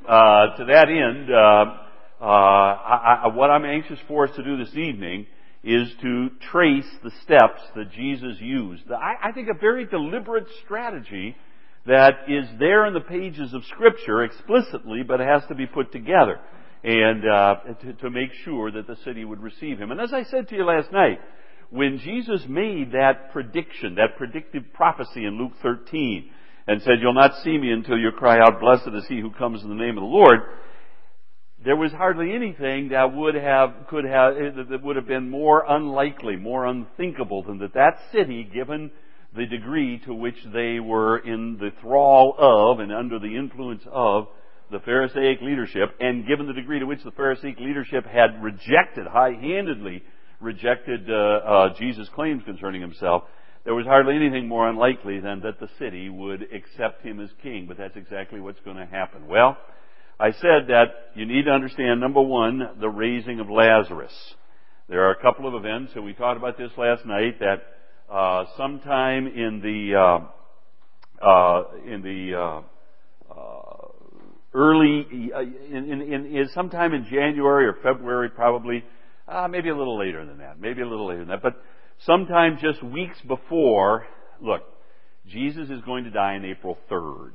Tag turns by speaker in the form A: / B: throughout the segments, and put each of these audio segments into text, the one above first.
A: To that end, what I'm anxious for us to do this evening is to trace the steps that Jesus used. I think a very deliberate strategy that is there in the pages of Scripture explicitly, but it has to be put together and to make sure that the city would receive him. And as I said to you last night, when Jesus made that prediction, that predictive prophecy in Luke 13, and said, "You'll not see me until you cry out, 'Blessed is he who comes in the name of the Lord," there was hardly anything that would have been more unlikely, more unthinkable than that city, given the degree to which they were in the thrall of and under the influence of the Pharisaic leadership, and given the degree to which the Pharisaic leadership had high-handedly rejected Jesus' claims concerning himself, there was hardly anything more unlikely than that the city would accept him as king. But that's exactly what's going to happen. Well, I said that you need to understand, number one, the raising of Lazarus. There are a couple of events, and we talked about this last night, that sometime sometime in January or February, probably, maybe a little later than that, but sometime just weeks before, look, Jesus is going to die on April 3rd.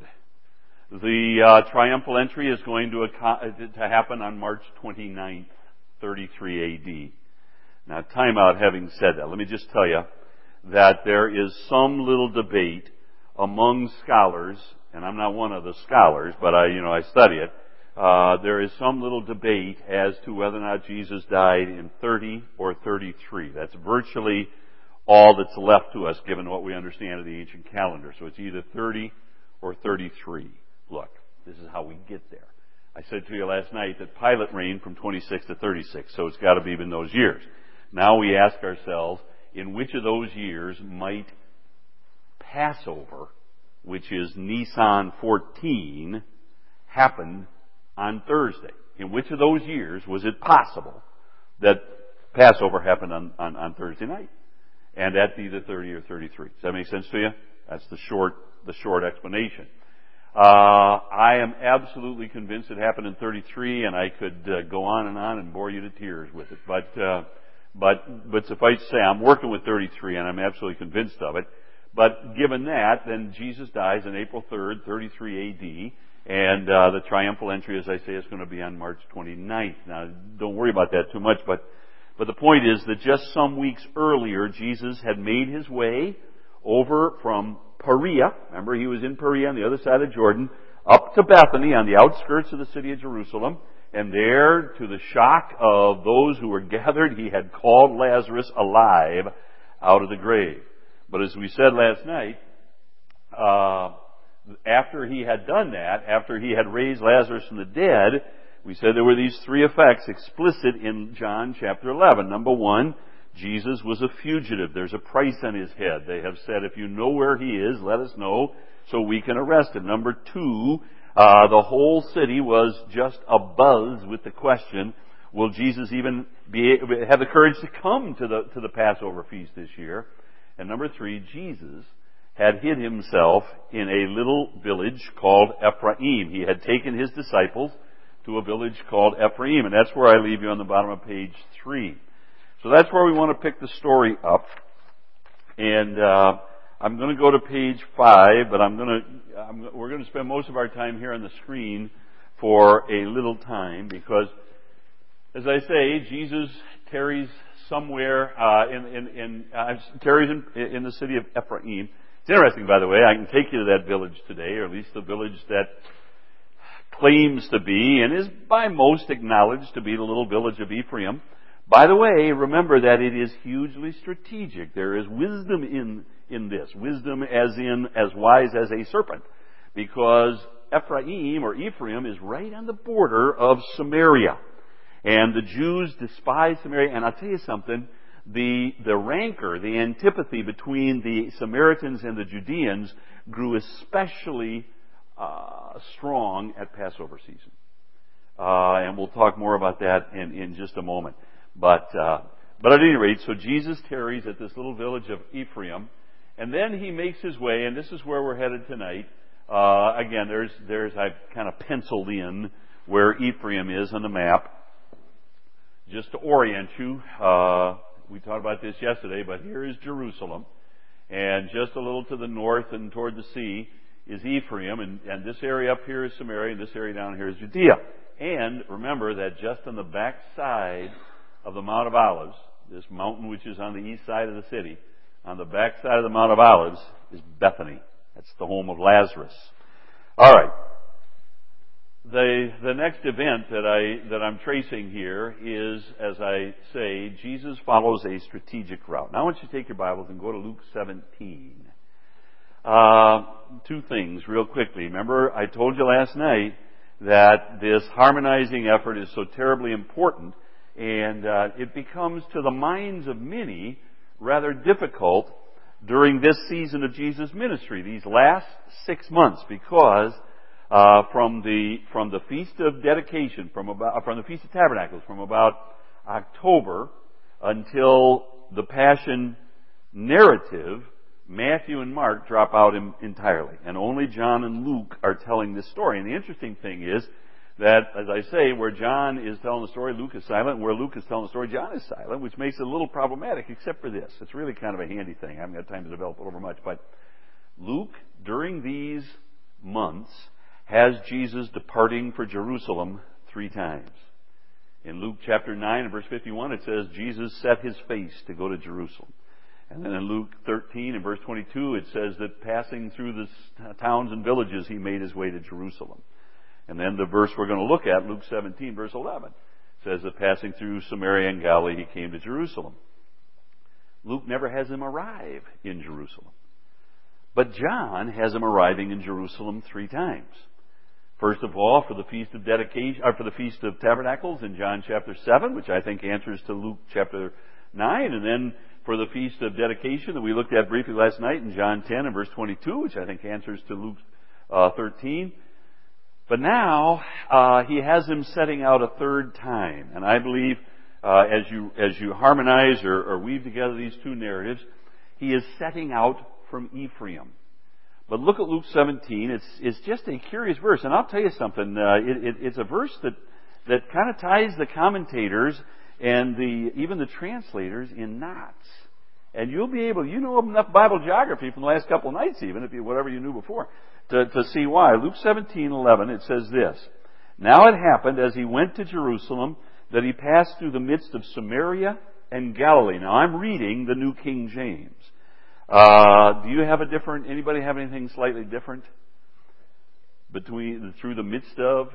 A: The triumphal entry is going to happen on March 29th, 33 A.D. Now, time out having said that, let me just tell you that there is some little debate among scholars, and I'm not one of the scholars, but I study it. There is some little debate as to whether or not Jesus died in 30 or 33. That's virtually all that's left to us, given what we understand of the ancient calendar. So it's either 30 or 33. Look, this is how we get there. I said to you last night that Pilate reigned from 26 to 36, so it's got to be in those years. Now we ask ourselves, in which of those years might Passover, which is Nisan 14, happen on Thursday? In which of those years was it possible that Passover happened on Thursday night? And at either 30 or 33. Does that make sense to you? That's the short explanation. I am absolutely convinced it happened in 33, and I could go on and bore you to tears with it. But suffice to say, I'm working with 33, and I'm absolutely convinced of it. But given that, then Jesus dies on April 3rd, 33 A.D., and the triumphal entry, as I say, is going to be on March 29th. Now, don't worry about that too much, but the point is that just some weeks earlier, Jesus had made his way over from Perea, remember he was in Perea on the other side of Jordan, up to Bethany on the outskirts of the city of Jerusalem, and there, to the shock of those who were gathered, he had called Lazarus alive out of the grave. But as we said last night, after he had done that, after he had raised Lazarus from the dead, we said there were these three effects explicit in John chapter 11. Number one, Jesus was a fugitive. There's a price on his head. They have said, if you know where he is, let us know so we can arrest him. Number two, the whole city was just abuzz with the question, will Jesus even have the courage to come to the Passover feast this year? And number three, Jesus had hid himself in a little village called Ephraim. He had taken his disciples to a village called Ephraim, and that's where I leave you on the bottom of page 3. So that's where we want to pick the story up. And I'm going to go to page 5, but we're going to spend most of our time here on the screen for a little time because, as I say, Jesus tarries somewhere tarries in the city of Ephraim. It's interesting, by the way. I can take you to that village today, or at least the village that claims to be and is by most acknowledged to be the little village of Ephraim. By the way, remember that it is hugely strategic. There is wisdom in this. Wisdom as in as wise as a serpent. Because Ephraim is right on the border of Samaria. And the Jews despise Samaria. And I'll tell you something, the rancor, the antipathy between the Samaritans and the Judeans grew especially strong at Passover season. And we'll talk more about that in just a moment. But at any rate, so Jesus tarries at this little village of Ephraim, and then he makes his way, and this is where we're headed tonight, Again, I've kind of penciled in where Ephraim is on the map. Just to orient you, we talked about this yesterday, but here is Jerusalem. And just a little to the north and toward the sea is Ephraim, and this area up here is Samaria, and this area down here is Judea. And remember that just on the back side of the Mount of Olives, this mountain which is on the east side of the city, on the back side of the Mount of Olives is Bethany. That's the home of Lazarus. All right. The next event that I'm tracing here is, as I say, Jesus follows a strategic route. Now I want you to take your Bibles and go to Luke 17. Two things real quickly. Remember, I told you last night that this harmonizing effort is so terribly important, and it becomes, to the minds of many, rather difficult during this season of Jesus' ministry, these last 6 months, because from the Feast of Dedication, from the Feast of Tabernacles, from about October until the Passion narrative, Matthew and Mark drop out entirely, and only John and Luke are telling this story. And the interesting thing is that, as I say, where John is telling the story, Luke is silent. Where Luke is telling the story, John is silent, which makes it a little problematic, except for this. It's really kind of a handy thing. I haven't got time to develop it over much. But Luke, during these months, has Jesus departing for Jerusalem 3 times. In Luke chapter 9 and verse 51, it says, Jesus set his face to go to Jerusalem. And then in Luke 13 and verse 22, it says that passing through the towns and villages, he made his way to Jerusalem. And then the verse we're going to look at, Luke 17, verse 11, says that passing through Samaria and Galilee, he came to Jerusalem. Luke never has him arrive in Jerusalem. But John has him arriving in Jerusalem 3 times. First of all, for the Feast of Dedication, or for the Feast of Tabernacles in John chapter 7, which I think answers to Luke chapter 9, and then for the Feast of Dedication that we looked at briefly last night in John 10 and verse 22, which I think answers to Luke 13. But now he has him setting out a 3rd time, and I believe as you harmonize or weave together these 2 narratives, he is setting out from Ephraim. But look at Luke 17. It's just a curious verse, and I'll tell you something. It's a verse that kind of ties the commentators and even the translators in knots. And you'll be able, you know enough Bible geography from the last couple of nights, even if whatever you knew before, to see why. Luke 17:11, it says this: Now it happened as he went to Jerusalem that he passed through the midst of Samaria and Galilee. Now I'm reading the New King James. Do you have anybody have anything slightly different? Through the midst of?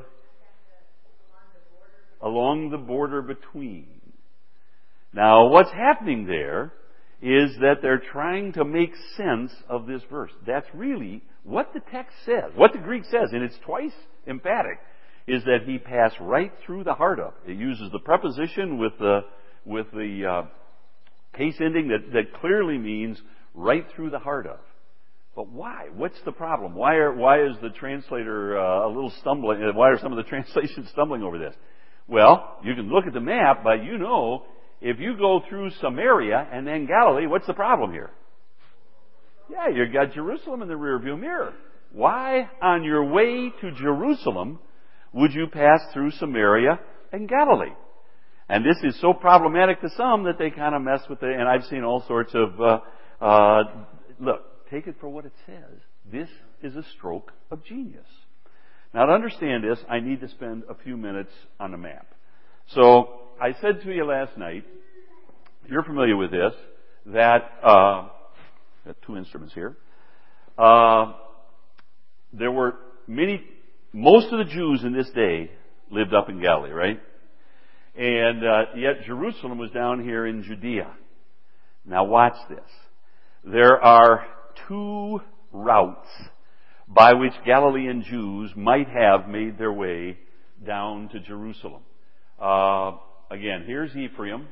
A: Along the border between. Now what's happening there is that they're trying to make sense of this verse. That's really what the text says. What the Greek says, and it's twice emphatic, is that he passed right through the heart of. It uses the preposition with the case ending that clearly means right through the heart of. But why? What's the problem? Why is the translator a little stumbling? Why are some of the translations stumbling over this? Well, you can look at the map, but if you go through Samaria and then Galilee, what's the problem here? Yeah, you've got Jerusalem in the rearview mirror. Why, on your way to Jerusalem, would you pass through Samaria and Galilee? And this is so problematic to some that they kind of mess with it. And I've seen all sorts of, look, take it for what it says. This is a stroke of genius. Now, to understand this, I need to spend a few minutes on the map. So, I said to you last night, you're familiar with this, that, got 2 instruments here. There were most of the Jews in this day lived up in Galilee, right? And yet Jerusalem was down here in Judea. Now watch this. There are 2 routes by which Galilean Jews might have made their way down to Jerusalem. Again, here's Ephraim.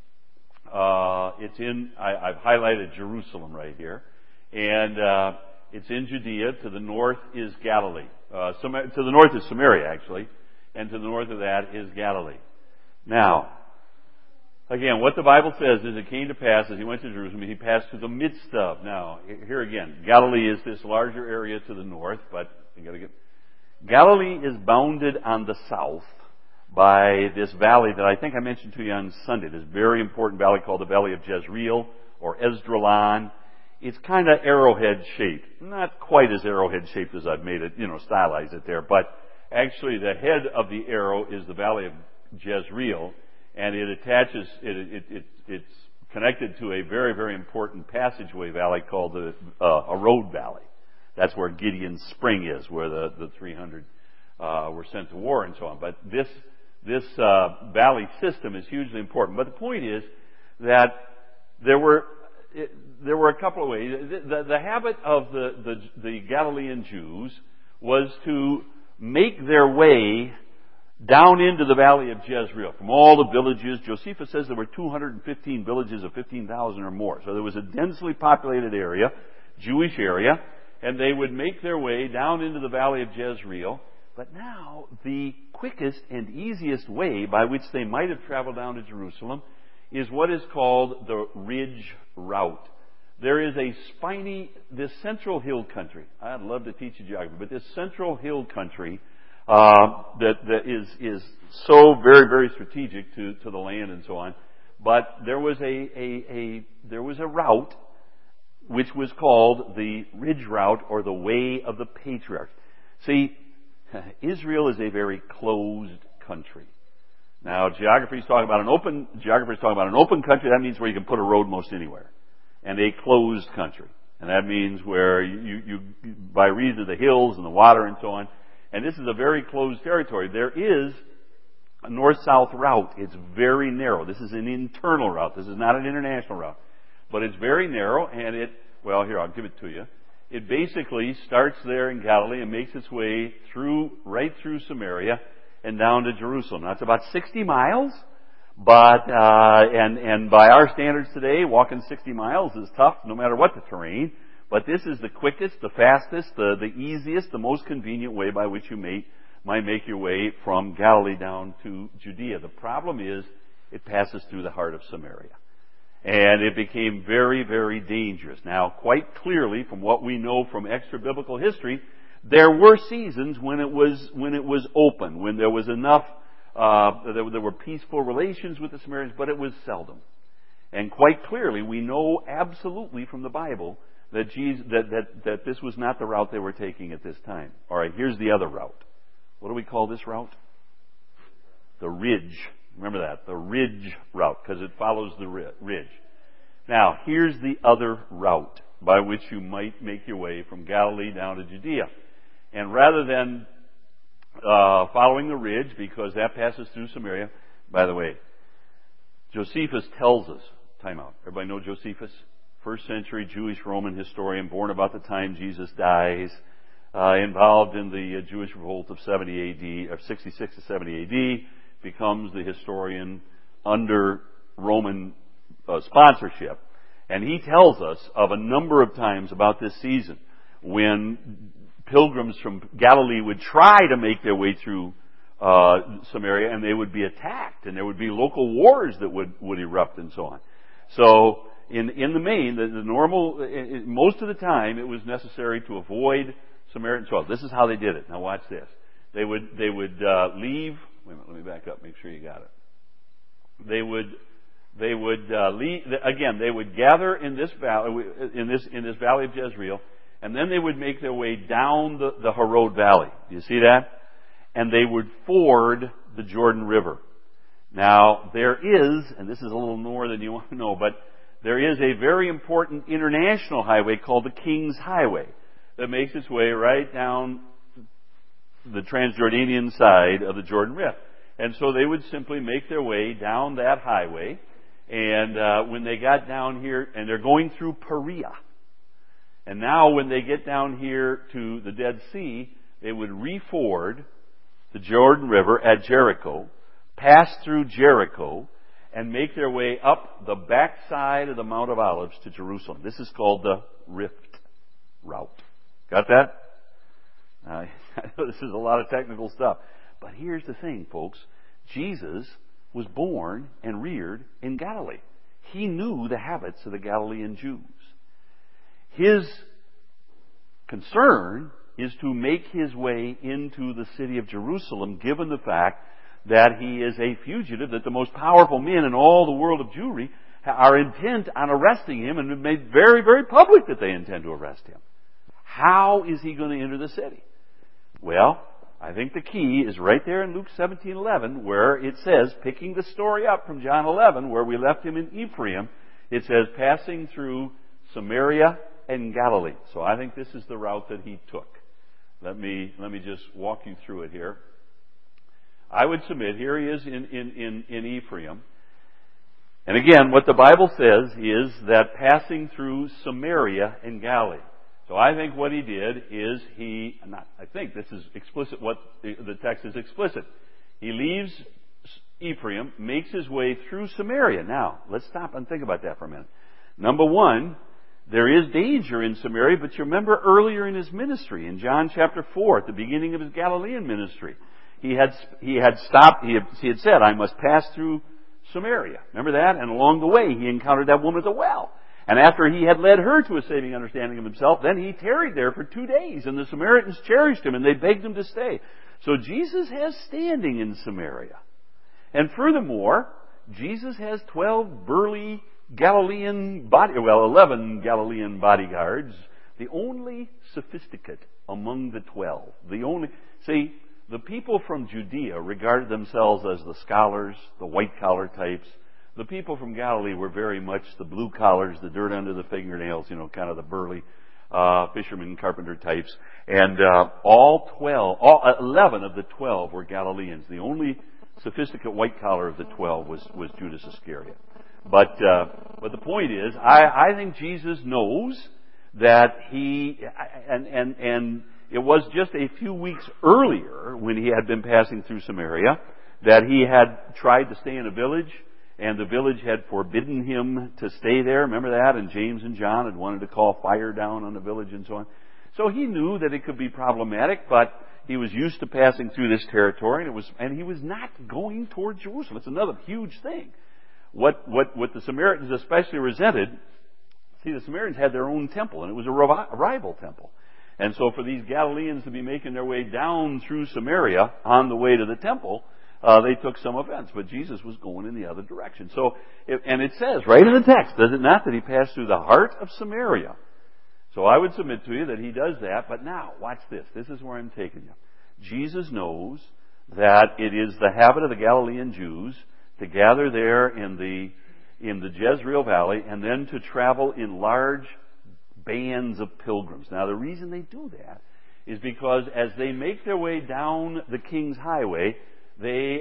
A: I've highlighted Jerusalem right here. And it's in Judea. To the north is Galilee. To the north is Samaria, actually. And to the north of that is Galilee. Now, Again, what the Bible says is it came to pass as he went to Jerusalem, he passed through the midst of. Now, here again, Galilee is this larger area to the north, but Galilee is bounded on the south by this valley that I think I mentioned to you on Sunday, this very important valley called the Valley of Jezreel or Esdraelon. It's kind of arrowhead shaped. Not quite as arrowhead shaped as I've made it, stylized it there, but actually the head of the arrow is the Valley of Jezreel, and it attaches, it's connected to a very, very important passageway valley called the Arod Valley. That's where Gideon's Spring is, where the 300 were sent to war and so on. But this valley system is hugely important. But the point is that there were a couple of ways. The habit of the Galilean Jews was to make their way down into the valley of Jezreel from all the villages. Josephus says there were 215 villages of 15,000 or more. So there was a densely populated area, Jewish area, and they would make their way down into the valley of Jezreel. But now, the quickest and easiest way by which they might have traveled down to Jerusalem is what is called the Ridge Route. There is this central hill country. I'd love to teach you geography, but this central hill country that is so very, very strategic to the land and so on. But there was a route which was called the Ridge Route or the Way of the Patriarchs. See, Israel is a very closed country. Now, geographers talking about an open country. That means where you can put a road most anywhere, and a closed country, and that means where you by reason of the hills and the water and so on. And this is a very closed territory. There is a north-south route. It's very narrow. This is an internal route. This is not an international route, but it's very narrow. And I'll give it to you. It basically starts there in Galilee and makes its way right through Samaria and down to Jerusalem. Now, it's about 60 miles, but and by our standards today, walking 60 miles is tough no matter what the terrain. But this is the quickest, the fastest, the easiest, the most convenient way by which you might make your way from Galilee down to Judea. The problem is it passes through the heart of Samaria. And it became very, very dangerous. Now, quite clearly, from what we know from extra-biblical history, there were seasons when it was open, when there was enough, there were peaceful relations with the Samaritans, but it was seldom. And quite clearly, we know absolutely from the Bible that this was not the route they were taking at this time. All right, here's the other route. What do we call this route? The Ridge. Remember that, the Ridge Route, because it follows the ridge. Now, here's the other route by which you might make your way from Galilee down to Judea. And rather than following the ridge, because that passes through Samaria, by the way, Josephus tells us, time out. Everybody know Josephus? First century Jewish Roman historian, born about the time Jesus dies, involved in the Jewish revolt of 70 AD, or 66 to 70 AD, becomes the historian under Roman sponsorship. And he tells us of a number of times about this season when pilgrims from Galilee would try to make their way through Samaria, and they would be attacked, and there would be local wars that would erupt and so on. So, in the main, the normal, most of the time, it was necessary to avoid Samaritan soil. This is how they did it. Now watch this. They would leave. Wait a minute, let me back up. Make sure you got it. They would leave again. They would gather in this valley, in this valley of Jezreel, and then they would make their way down the Harod Valley. Do you see that? And they would ford the Jordan River. Now there is, and this is a little more than you want to know, but there is a very important international highway called the King's Highway that makes its way right down the Transjordanian side of the Jordan Rift. And so they would simply make their way down that highway, and when they got down here, and they're going through Perea. And now when they get down here to the Dead Sea, they would reford the Jordan River at Jericho, pass through Jericho, and make their way up the backside of the Mount of Olives to Jerusalem. This is called the Rift Route. Got that? I know this is a lot of technical stuff. But here's the thing, folks. Jesus was born and reared in Galilee. He knew the habits of the Galilean Jews. His concern is to make his way into the city of Jerusalem, given the fact that he is a fugitive, that the most powerful men in all the world of Jewry are intent on arresting him and have made very, very public that they intend to arrest him. How is he going to enter the city? Well, I think the key is right there in Luke 17:11, where it says, picking the story up from John 11, where we left him in Ephraim, it says, passing through Samaria and Galilee. So I think this is the route that he took. Let me just walk you through it here. I would submit, here he is in Ephraim. And again, what the Bible says is that passing through Samaria and Galilee. So I think what he did is this is explicit, what the text is explicit. He leaves Ephraim, makes his way through Samaria. Now, let's stop and think about that for a minute. Number one, there is danger in Samaria, but you remember earlier in his ministry, in John chapter 4, at the beginning of his Galilean ministry, he had said, I must pass through Samaria. Remember that? And along the way, he encountered that woman at the well. And after he had led her to a saving understanding of himself, then he tarried there for 2 days, and the Samaritans cherished him, and they begged him to stay. So Jesus has standing in Samaria. And furthermore, Jesus has 12 burly 11 Galilean bodyguards, the only sophisticate among the 12. The people from Judea regarded themselves as the scholars, the white-collar types. The people from Galilee were very much the blue collars, the dirt under the fingernails, kind of the burly fisherman, carpenter types. And 11 of the 12 were Galileans. The only sophisticate white collar of the 12 was Judas Iscariot. But the point is, I think Jesus knows that and it was just a few weeks earlier, when he had been passing through Samaria, that he had tried to stay in a village, and the village had forbidden him to stay there. Remember that? And James and John had wanted to call fire down on the village and so on. So he knew that it could be problematic, but he was used to passing through this territory, and he was not going toward Jerusalem. It's another huge thing. What the Samaritans especially resented, the Samaritans had their own temple, and it was a rival temple. And so for these Galileans to be making their way down through Samaria on the way to the temple, they took some offense. But Jesus was going in the other direction. And it says right in the text, does it not, that he passed through the heart of Samaria. So I would submit to you that he does that. But now, watch this. This is where I'm taking you. Jesus knows that it is the habit of the Galilean Jews to gather there in the Jezreel Valley and then to travel in large bands of pilgrims. Now, the reason they do that is because as they make their way down the King's Highway, this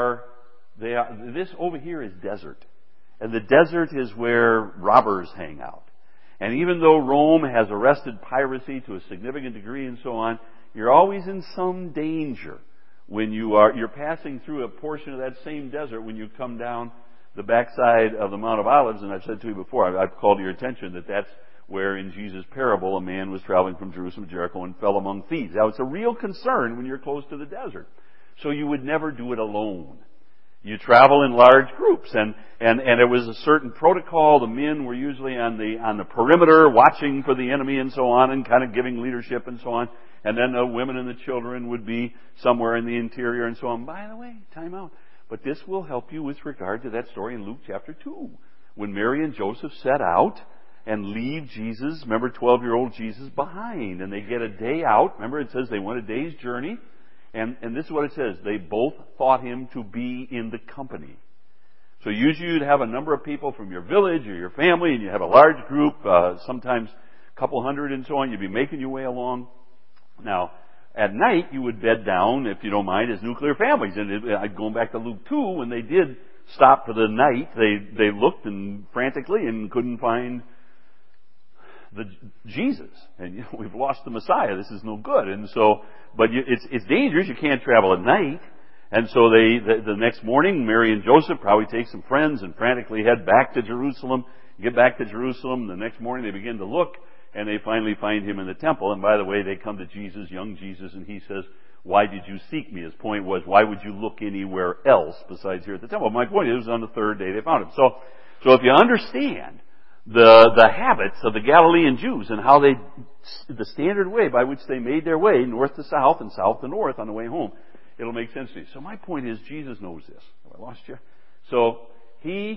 A: over here is desert. And the desert is where robbers hang out. And even though Rome has arrested piracy to a significant degree and so on, you're always in some danger when you're passing through a portion of that same desert when you come down the backside of the Mount of Olives. And I've said to you before, I've called your attention that that's where in Jesus' parable a man was traveling from Jerusalem to Jericho and fell among thieves. Now, it's a real concern when you're close to the desert. So you would never do it alone. You travel in large groups, and there was a certain protocol. The men were usually on the perimeter, watching for the enemy and so on, and kind of giving leadership and so on. And then the women and the children would be somewhere in the interior and so on. By the way, time out. But this will help you with regard to that story in Luke chapter 2, when Mary and Joseph set out and leave Jesus, remember 12-year-old Jesus, behind. And they get a day out. Remember, it says they went a day's journey. And this is what it says. They both thought him to be in the company. So usually you'd have a number of people from your village or your family, and you have a large group, sometimes a couple hundred and so on. You'd be making your way along. Now, at night, you would bed down, if you don't mind, as nuclear families. And going back to Luke 2, when they did stop for the night, they looked and frantically and couldn't find Jesus. And we've lost the Messiah. This is no good. And so, but it's dangerous. You can't travel at night. And so the next morning, Mary and Joseph probably take some friends and frantically head back to Jerusalem. Get back to Jerusalem. The next morning, they begin to look, and they finally find him in the temple. And by the way, they come to Jesus, young Jesus, and he says, why did you seek me? His point was, why would you look anywhere else besides here at the temple? My point is, on the third day they found him. So if you understand the habits of the Galilean Jews and how the standard way by which they made their way north to south and south to north on the way home, it'll make sense to you. So my point is, Jesus knows this. Have I lost you? So he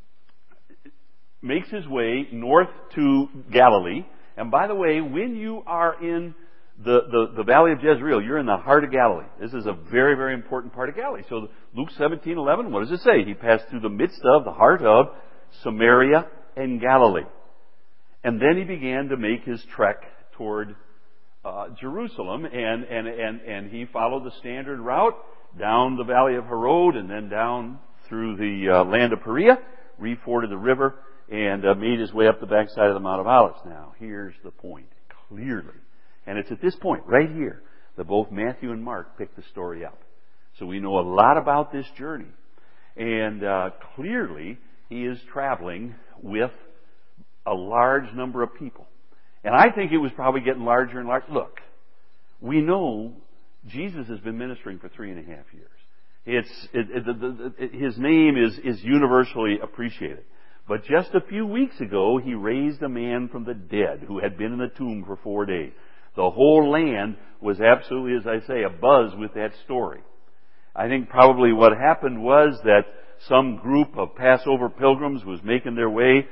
A: makes his way north to Galilee. And by the way, when you are in the valley of Jezreel, you're in the heart of Galilee. This is a very, very important part of Galilee. So Luke 17:11, what does it say? He passed through the midst of the heart of Samaria and Galilee. And then he began to make his trek toward Jerusalem, and he followed the standard route down the valley of Herod and then down through the land of Perea, reforded the river, and made his way up the backside of the Mount of Olives. Now, here's the point, clearly. And it's at this point, right here, that both Matthew and Mark pick the story up. So we know a lot about this journey. And clearly, he is traveling with a large number of people. And I think it was probably getting larger and larger. Look, we know Jesus has been ministering for 3.5 years. His name is universally appreciated. But just a few weeks ago, he raised a man from the dead who had been in the tomb for 4 days. The whole land was absolutely, as I say, abuzz with that story. I think probably what happened was that some group of Passover pilgrims was making their way.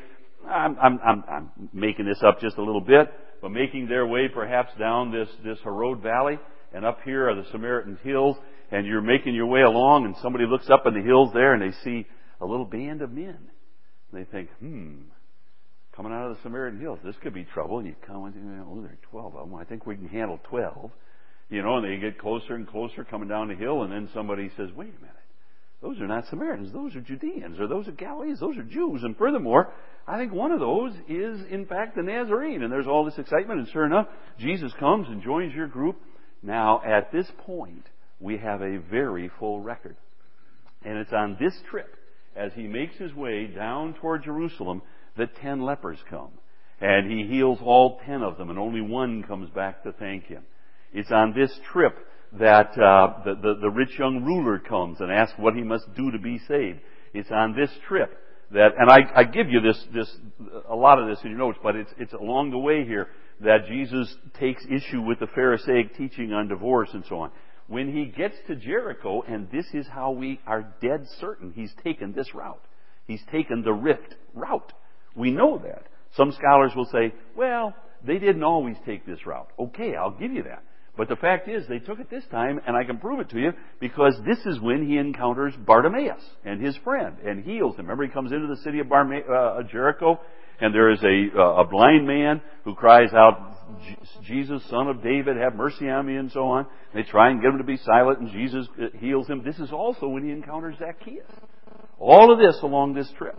A: I'm making this up just a little bit, but making their way perhaps down this Herod Valley, and up here are the Samaritan Hills, and you're making your way along, and somebody looks up in the hills there, and they see a little band of men. And they think, coming out of the Samaritan Hills, this could be trouble. And you come in, oh, there are 12 of them. I think we can handle 12. And they get closer and closer coming down the hill, and then somebody says, wait a minute. Those are not Samaritans. Those are Judeans, or those are Galileans. Those are Jews. And furthermore, I think one of those is, in fact, the Nazarene. And there's all this excitement. And sure enough, Jesus comes and joins your group. Now, at this point, we have a very full record. And it's on this trip, as he makes his way down toward Jerusalem, that 10 lepers come. And he heals all 10 of them, and only one comes back to thank him. It's on this trip that the rich young ruler comes and asks what he must do to be saved. It's on this trip that, and I give you a lot of this in your notes, but it's along the way here that Jesus takes issue with the Pharisaic teaching on divorce and so on. When he gets to Jericho, and this is how we are dead certain he's taken this route. He's taken the rift route. We know that. Some scholars will say, well, they didn't always take this route. Okay, I'll give you that. But the fact is, they took it this time, and I can prove it to you, because this is when he encounters Bartimaeus and his friend, and heals him. Remember, he comes into the city of Jericho, and there is a blind man who cries out, Jesus, son of David, have mercy on me, and so on. They try and get him to be silent, and Jesus heals him. This is also when he encounters Zacchaeus. All of this along this trip.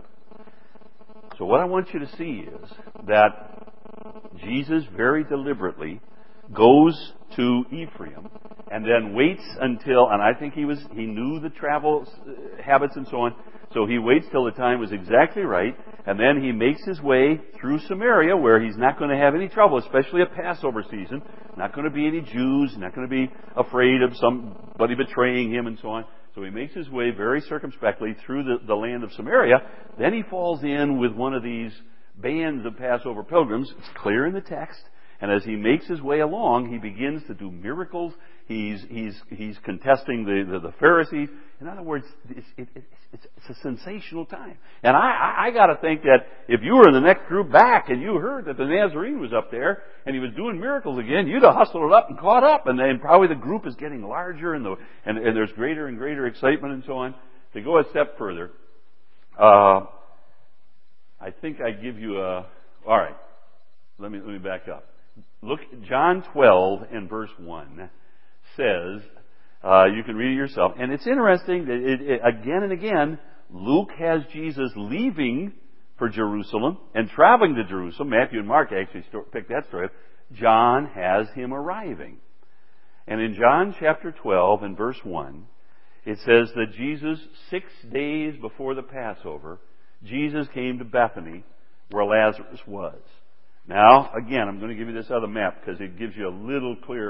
A: So what I want you to see is that Jesus very deliberately goes to Ephraim and then waits until, and I think he knew the travel habits and so on, so he waits till the time was exactly right, and then he makes his way through Samaria, where he's not going to have any trouble, especially at Passover season. Not going to be any Jews, not going to be afraid of somebody betraying him and so on. So he makes his way very circumspectly through the land of Samaria. Then he falls in with one of these bands of Passover pilgrims. It's clear in the text. And as he makes his way along, he begins to do miracles. He's contesting the Pharisees. In other words, it's a sensational time. And I got to think that if you were in the next group back and you heard that the Nazarene was up there and he was doing miracles again, you'd have hustled it up and caught up. And then probably the group is getting larger and there's greater and greater excitement and so on. To go a step further, I think I give you all right, let me back up. Look, John 12 and verse 1 says, you can read it yourself, and it's interesting that again and again, Luke has Jesus leaving for Jerusalem and traveling to Jerusalem. Matthew and Mark actually picked that story up. John has him arriving. And in John chapter 12 and verse 1, it says that Jesus, 6 days before the Passover, Jesus came to Bethany where Lazarus was. Now, again, I'm going to give you this other map because it gives you a little clearer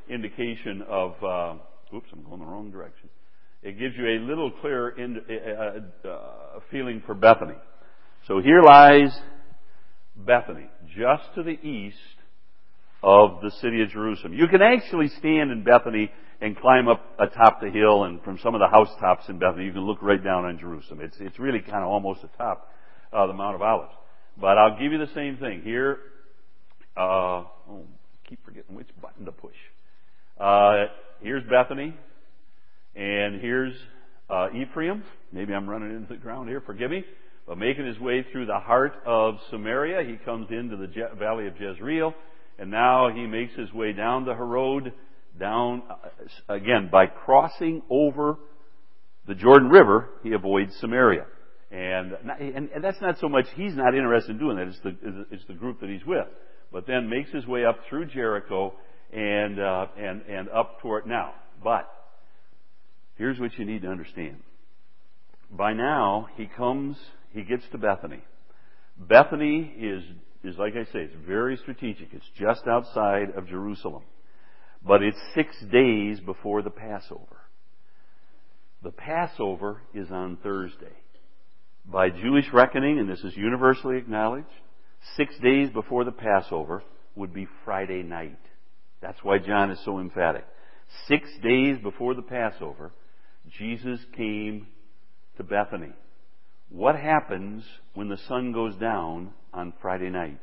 A: indication of, oops, I'm going the wrong direction. It gives you a little clearer feeling for Bethany. So here lies Bethany, just to the east of the city of Jerusalem. You can actually stand in Bethany and climb up atop the hill, and from some of the housetops in Bethany, you can look right down on Jerusalem. It's really kind of almost atop the Mount of Olives. But I'll give you the same thing. Here, I keep forgetting which button to push. Here's Bethany, and here's Ephraim. Maybe I'm running into the ground here, forgive me. But making his way through the heart of Samaria, he comes into the valley of Jezreel, and now he makes his way down the Harod, down, again, by crossing over the Jordan River, he avoids Samaria. And that's not so much, he's not interested in doing that, it's the group that he's with. But then makes his way up through Jericho and up toward, now, but, here's what you need to understand. By now, he gets to Bethany. Bethany is like I say, it's very strategic. It's just outside of Jerusalem. But it's 6 days before the Passover. The Passover is on Thursday. By Jewish reckoning, and this is universally acknowledged, 6 days before the Passover would be Friday night. That's why John is so emphatic. 6 days before the Passover, Jesus came to Bethany. What happens when the sun goes down on Friday night?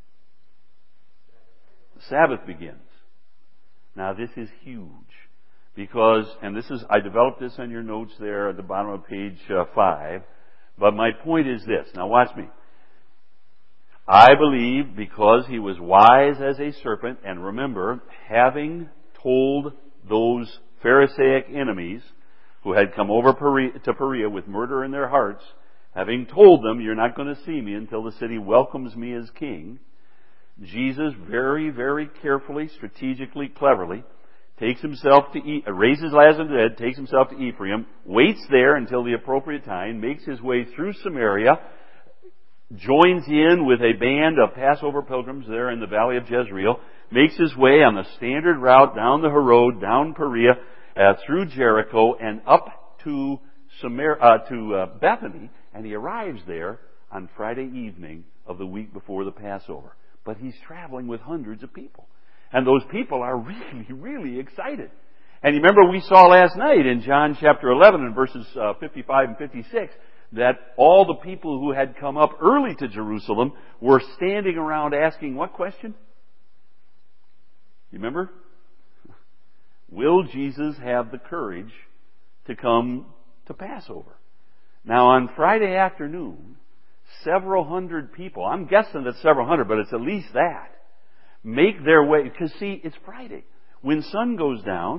A: The Sabbath begins. Now this is huge because, and I developed this on your notes there at the bottom of page 5, but my point is this. Now watch me. I believe because he was wise as a serpent, and remember, having told those Pharisaic enemies who had come over to Perea with murder in their hearts, having told them, you're not going to see me until the city welcomes me as king, Jesus very, very carefully, strategically, cleverly, takes himself to raises Lazarus from the dead, takes himself to Ephraim, waits there until the appropriate time, makes his way through Samaria, joins in with a band of Passover pilgrims there in the valley of Jezreel, makes his way on the standard route down the Harod, down Perea, through Jericho, and up to Bethany, and he arrives there on Friday evening of the week before the Passover. But he's traveling with hundreds of people. And those people are really, really excited. And you remember we saw last night in John chapter 11 and verses 55 and 56 that all the people who had come up early to Jerusalem were standing around asking what question? You remember? Will Jesus have the courage to come to Passover? Now on Friday afternoon, several hundred people, I'm guessing that's several hundred, but it's at least that, make their way, because see, it's Friday. When sun goes down,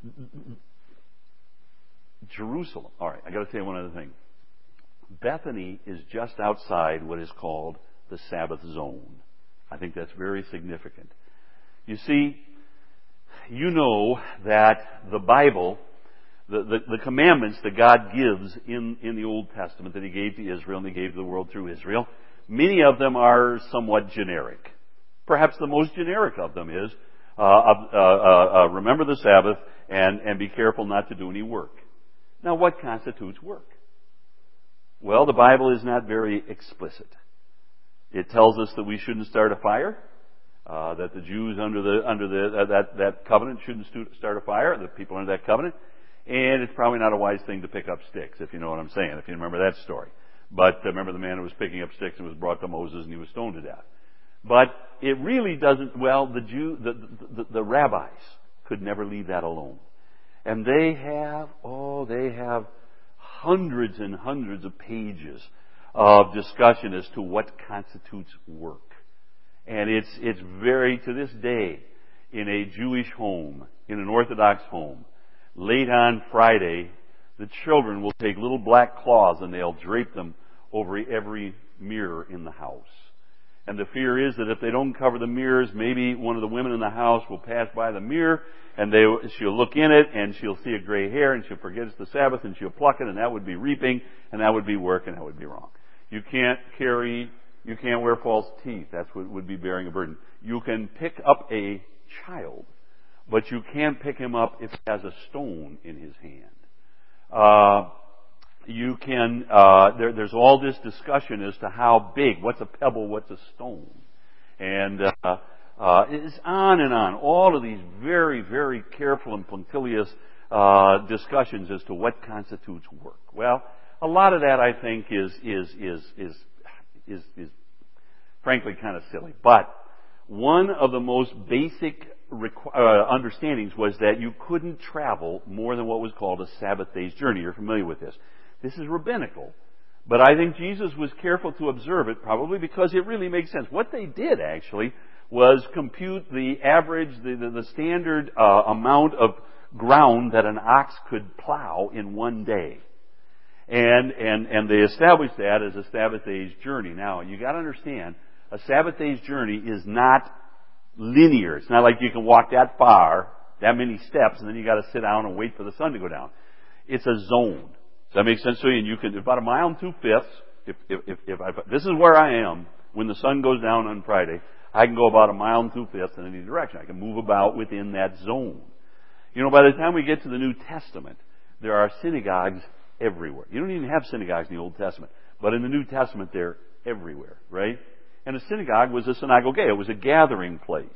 A: Jerusalem, alright, I gotta tell you one other thing. Bethany is just outside what is called the Sabbath zone. I think that's very significant. You see, you know that the Bible, the commandments that God gives in the Old Testament that He gave to Israel and He gave to the world through Israel, many of them are somewhat generic. Perhaps the most generic of them is, remember the Sabbath and be careful not to do any work. Now what constitutes work? Well, the Bible is not very explicit. It tells us that we shouldn't start a fire, that the Jews under that covenant shouldn't start a fire, the people under that covenant, and it's probably not a wise thing to pick up sticks, if you know what I'm saying, if you remember that story. But remember the man who was picking up sticks and was brought to Moses and he was stoned to death. But it really doesn't, well, the rabbis could never leave that alone. And they have hundreds and hundreds of pages of discussion as to what constitutes work. And it's very, to this day, in a Jewish home, in an Orthodox home, late on Friday, the children will take little black cloths and they'll drape them over every mirror in the house. And the fear is that if they don't cover the mirrors, maybe one of the women in the house will pass by the mirror and she'll look in it and she'll see a gray hair and she'll forget it's the Sabbath and she'll pluck it, and that would be reaping and that would be work and that would be wrong. You can't wear false teeth. That's what would be bearing a burden. You can pick up a child but you can't pick him up if he has a stone in his hand. You can, there's all this discussion as to how big, what's a pebble, what's a stone. And it's on and on. All of these very, very careful and punctilious discussions as to what constitutes work. Well, a lot of that, I think, is frankly kind of silly. But one of the most basic understandings was that you couldn't travel more than what was called a Sabbath day's journey. You're familiar with this. This is rabbinical. But I think Jesus was careful to observe it, probably because it really makes sense. What they did, actually, was compute the average, the standard amount of ground that an ox could plow in one day. And they established that as a Sabbath day's journey. Now, you got to understand, a Sabbath day's journey is not linear. It's not like you can walk that far, that many steps, and then you got to sit down and wait for the sun to go down. It's a zone. Does that make sense to you? And you can, about 1 2/5, if this is where I am when the sun goes down on Friday, I can go about 1 2/5 in any direction. I can move about within that zone. You know, by the time we get to the New Testament, there are synagogues everywhere. You don't even have synagogues in the Old Testament, but in the New Testament, they're everywhere, right? And a synagogue was a synagogue. It was a gathering place.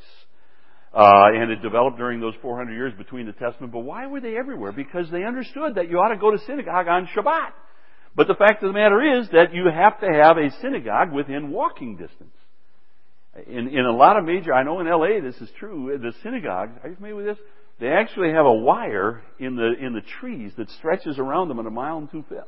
A: And it developed during those 400 years between the Testament. But why were they everywhere? Because they understood that you ought to go to synagogue on Shabbat. But the fact of the matter is that you have to have a synagogue within walking distance. In a lot of major, I know in LA this is true, the synagogues, are you familiar with this? They actually have a wire in the trees that stretches around them at 1 2/5.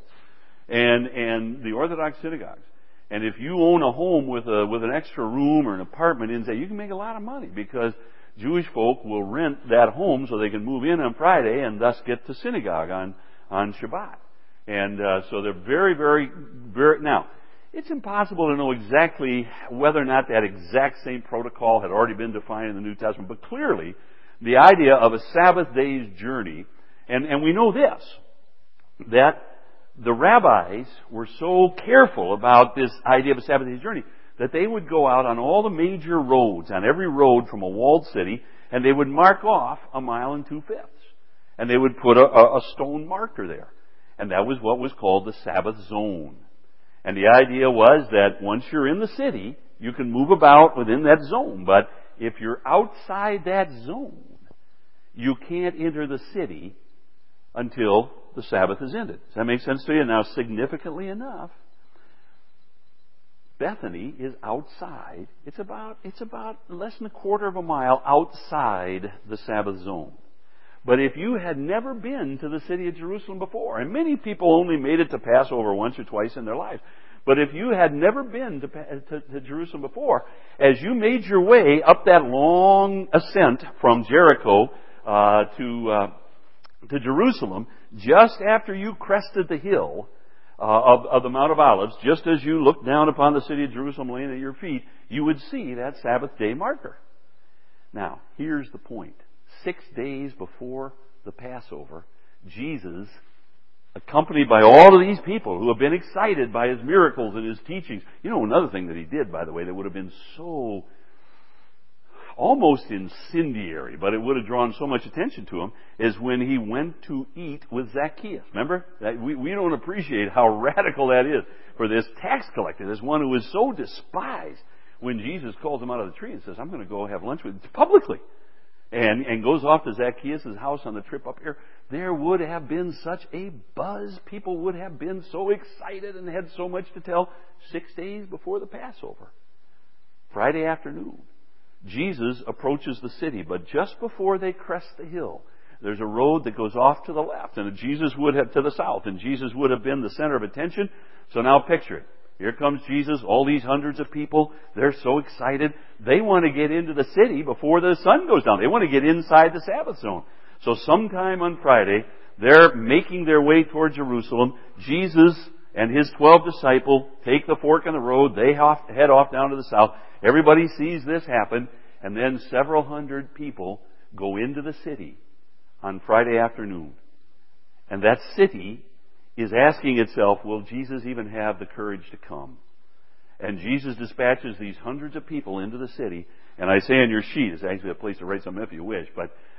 A: And the Orthodox synagogues. And if you own a home with an extra room or an apartment inside, you can make a lot of money because Jewish folk will rent that home so they can move in on Friday and thus get to synagogue on Shabbat. And so they're very, very, very... Now, it's impossible to know exactly whether or not that exact same protocol had already been defined in the New Testament, but clearly the idea of a Sabbath day's journey, and we know this, that the rabbis were so careful about this idea of a Sabbath day's journey that they would go out on all the major roads, on every road from a walled city, and they would mark off 1 2/5. And they would put a stone marker there. And that was what was called the Sabbath zone. And the idea was that once you're in the city, you can move about within that zone. But if you're outside that zone, you can't enter the city until the Sabbath is ended. Does that make sense to you? Now, significantly enough, Bethany is outside. It's about less than 1/4 of a mile outside the Sabbath zone. But if you had never been to the city of Jerusalem before, and many people only made it to Passover once or twice in their lives, but if you had never been to Jerusalem before, as you made your way up that long ascent from Jericho to Jerusalem, just after you crested the hill of the Mount of Olives, just as you looked down upon the city of Jerusalem laying at your feet, you would see that Sabbath day marker. Now, here's the point. 6 days before the Passover, Jesus, accompanied by all of these people who have been excited by his miracles and his teachings. You know, another thing that he did, by the way, that would have been so almost incendiary, but it would have drawn so much attention to him, is when he went to eat with Zacchaeus. Remember? We don't appreciate how radical that is for this tax collector, this one who was so despised, when Jesus calls him out of the tree and says, I'm going to go have lunch with you publicly. And goes off to Zacchaeus' house on the trip up here. There would have been such a buzz. People would have been so excited and had so much to tell 6 days before the Passover. Friday afternoon, Jesus approaches the city, but just before they crest the hill, there's a road that goes off to the left, and Jesus would have to the south, and Jesus would have been the center of attention. So now picture it. Here comes Jesus, all these hundreds of people. They're so excited. They want to get into the city before the sun goes down. They want to get inside the Sabbath zone. So sometime on Friday, they're making their way toward Jerusalem. Jesus and his 12 disciples take the fork in the road. They head off down to the south. Everybody sees this happen. And then several hundred people go into the city on Friday afternoon. And that city is asking itself, will Jesus even have the courage to come? And Jesus dispatches these hundreds of people into the city. And I say on your sheet, it's actually a place to write something if you wish, but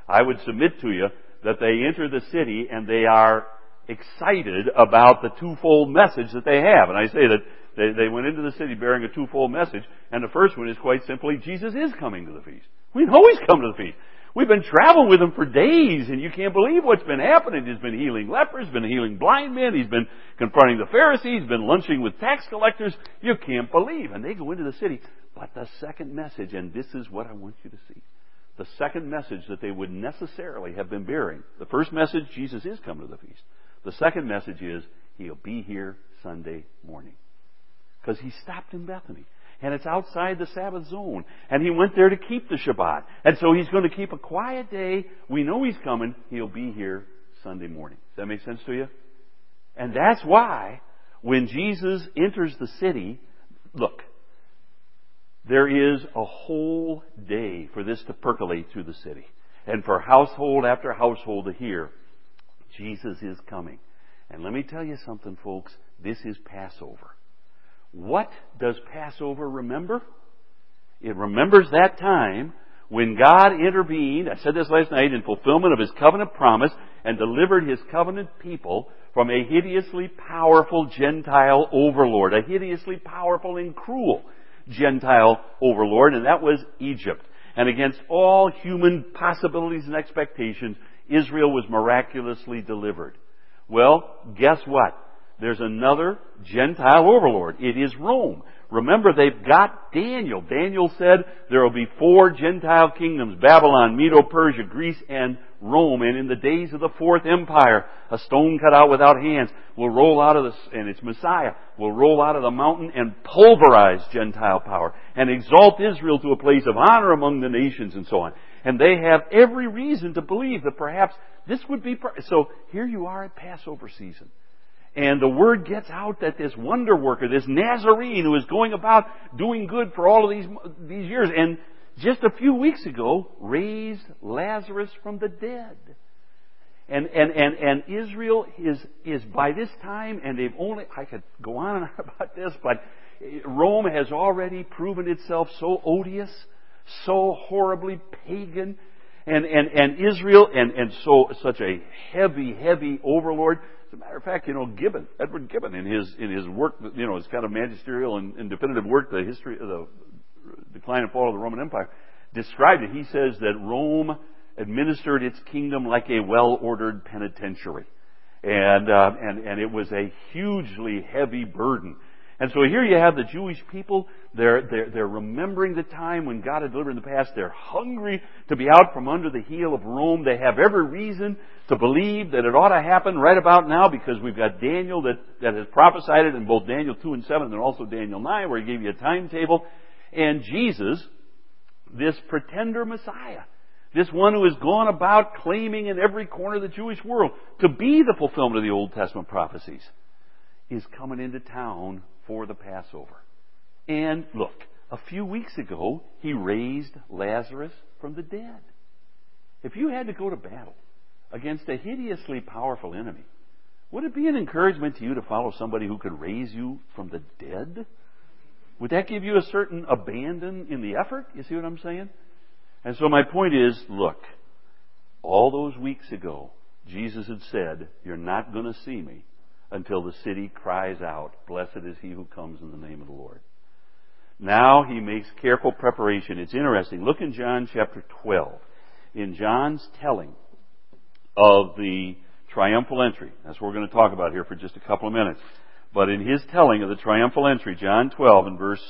A: I would submit to you that they enter the city and they are excited about the twofold message that they have. And I say that they went into the city bearing a twofold message, and the first one is quite simply, Jesus is coming to the feast. We know He's come to the feast. We've been traveling with Him for days, and you can't believe what's been happening. He's been healing lepers, been healing blind men, He's been confronting the Pharisees, been lunching with tax collectors. You can't believe. And they go into the city. But the second message, and this is what I want you to see, the second message that they would necessarily have been bearing. The first message, Jesus is coming to the feast. The second message is, He'll be here Sunday morning. Because He stopped in Bethany. And it's outside the Sabbath zone. And He went there to keep the Shabbat. And so He's going to keep a quiet day. We know He's coming. He'll be here Sunday morning. Does that make sense to you? And that's why when Jesus enters the city, look, there is a whole day for this to percolate through the city. And for household after household to hear, Jesus is coming. And let me tell you something, folks. This is Passover. What does Passover remember? It remembers that time when God intervened, I said this last night, in fulfillment of His covenant promise and delivered His covenant people from a hideously powerful Gentile overlord, a hideously powerful and cruel Gentile overlord, and that was Egypt. And against all human possibilities and expectations, Israel was miraculously delivered. Well, guess what? There's another Gentile overlord. It is Rome. Remember, they've got Daniel. Daniel said there will be 4 Gentile kingdoms, Babylon, Medo-Persia, Greece, and Rome. And in the days of the Fourth Empire, a stone cut out without hands will roll out of and its Messiah, will roll out of the mountain and pulverize Gentile power and exalt Israel to a place of honor among the nations and so on. And they have every reason to believe that perhaps this would be... So here you are at Passover season. And the word gets out that this wonder worker, this Nazarene who is going about doing good for all of these years, and just a few weeks ago raised Lazarus from the dead. And Israel is by this time, and they've only, I could go on and on about this, but Rome has already proven itself so odious, so horribly pagan, and Israel, and so such a heavy overlord. As a matter of fact, Gibbon, Edward Gibbon, in his work, his kind of magisterial and definitive work, the history of the decline and fall of the Roman Empire, described it. He says that Rome administered its kingdom like a well-ordered penitentiary, and it was a hugely heavy burden. And so here you have the Jewish people. They're remembering the time when God had delivered in the past. They're hungry to be out from under the heel of Rome. They have every reason to believe that it ought to happen right about now, because we've got Daniel that has prophesied it in both Daniel 2 and 7 and also Daniel 9, where he gave you a timetable. And Jesus, this pretender Messiah, this one who has gone about claiming in every corner of the Jewish world to be the fulfillment of the Old Testament prophecies, is coming into town for the Passover. And look, a few weeks ago, He raised Lazarus from the dead. If you had to go to battle against a hideously powerful enemy, would it be an encouragement to you to follow somebody who could raise you from the dead? Would that give you a certain abandon in the effort? You see what I'm saying? And so my point is, look, all those weeks ago, Jesus had said, "You're not going to see me until the city cries out, 'Blessed is he who comes in the name of the Lord.'" Now He makes careful preparation. It's interesting. Look in John chapter 12. In John's telling of the triumphal entry, that's what we're going to talk about here for just a couple of minutes. But in his telling of the triumphal entry, John 12 and verse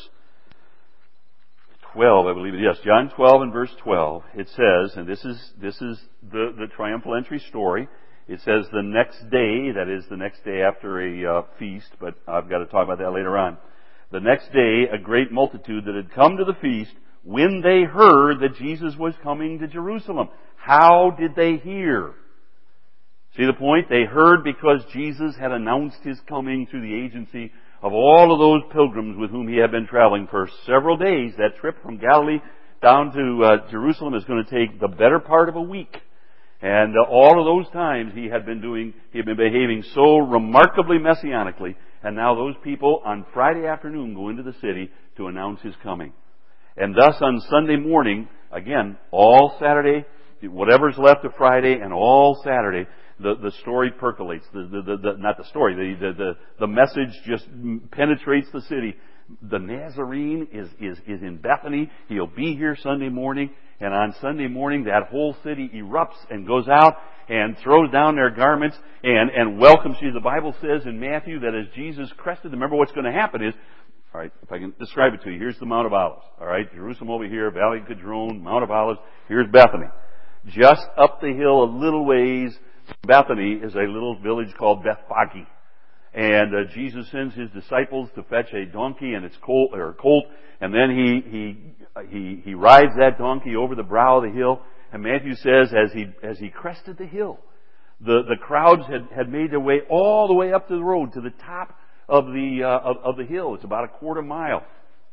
A: 12, I believe it is. Yes, John 12 and verse 12, it says, and this is the triumphal entry story. It says the next day, that is the next day after a feast, but I've got to talk about that later on. The next day, a great multitude that had come to the feast, when they heard that Jesus was coming to Jerusalem. How did they hear? See the point? They heard because Jesus had announced His coming through the agency of all of those pilgrims with whom He had been traveling for several days. That trip from Galilee down to Jerusalem is going to take the better part of a week. And all of those times He had been behaving so remarkably messianically. And now those people on Friday afternoon go into the city to announce His coming. And thus on Sunday morning, again, all Saturday whatever's left of Friday and all Saturday, the story percolates. Not the story, the message just penetrates the city. The Nazarene is in Bethany. He'll be here Sunday morning. And on Sunday morning, that whole city erupts and goes out and throws down their garments and welcomes you. The Bible says in Matthew that as Jesus crested, remember what's going to happen is, all right, if I can describe it to you, here's the Mount of Olives. All right, Jerusalem over here, Valley of Kidron, Mount of Olives. Here's Bethany. Just up the hill a little ways, Bethany is a little village called Bethphage. And Jesus sends his disciples to fetch a donkey and its colt, and then he rides that donkey over the brow of the hill. And Matthew says, as he crested the hill, the crowds had made their way all the way up to the road to the top of the hill. It's about a quarter mile.